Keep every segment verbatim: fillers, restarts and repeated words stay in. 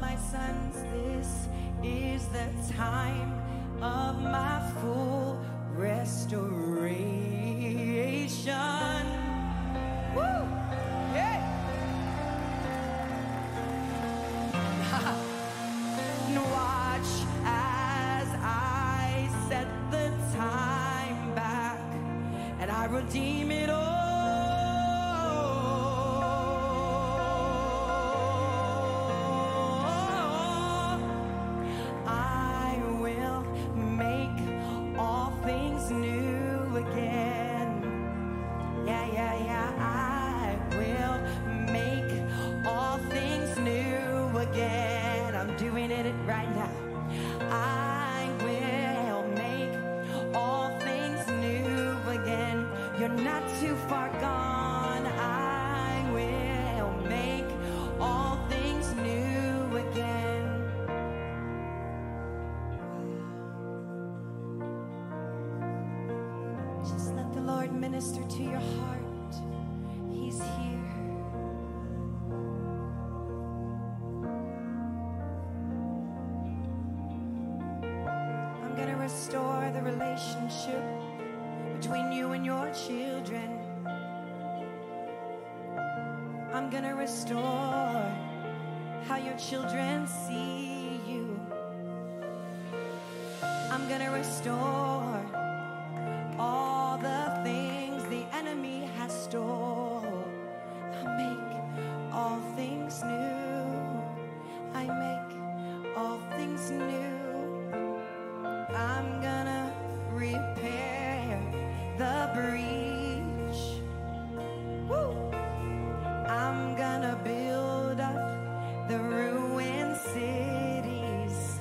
my sons, this is the time of my full restoration. Woo! Yeah! Watch as I set the time back and I redeem it all. I will make all things new again. Yeah, yeah, yeah. I will make all things new again. I'm doing it right now. I will make all things new again. You're not too far gone. I will make all things new again. Just let the Lord minister to your heart. He's here. I'm gonna restore the relationship between you and your children. I'm gonna restore how your children see you. I'm gonna restore all the things the enemy has stole. I make all things new. I make all things new. I'm gonna repair the breach. Woo! I'm gonna build up the ruined cities.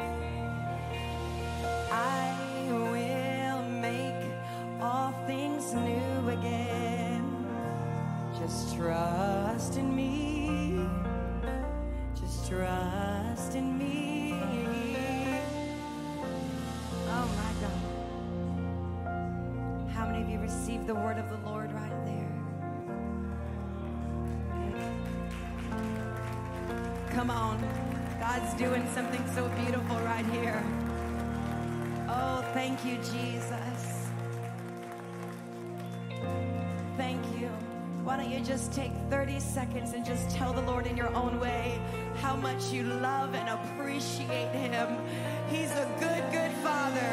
I will make all things new again. Just trust in me. Just trust in me. Oh my God. How many of you received the word of the Lord right there? Come on. God's doing something so beautiful right here. Oh, thank you, Jesus. Thank you. Why don't you just take thirty seconds and just tell the Lord in your own way how much you love and appreciate him. He's a good, good Father.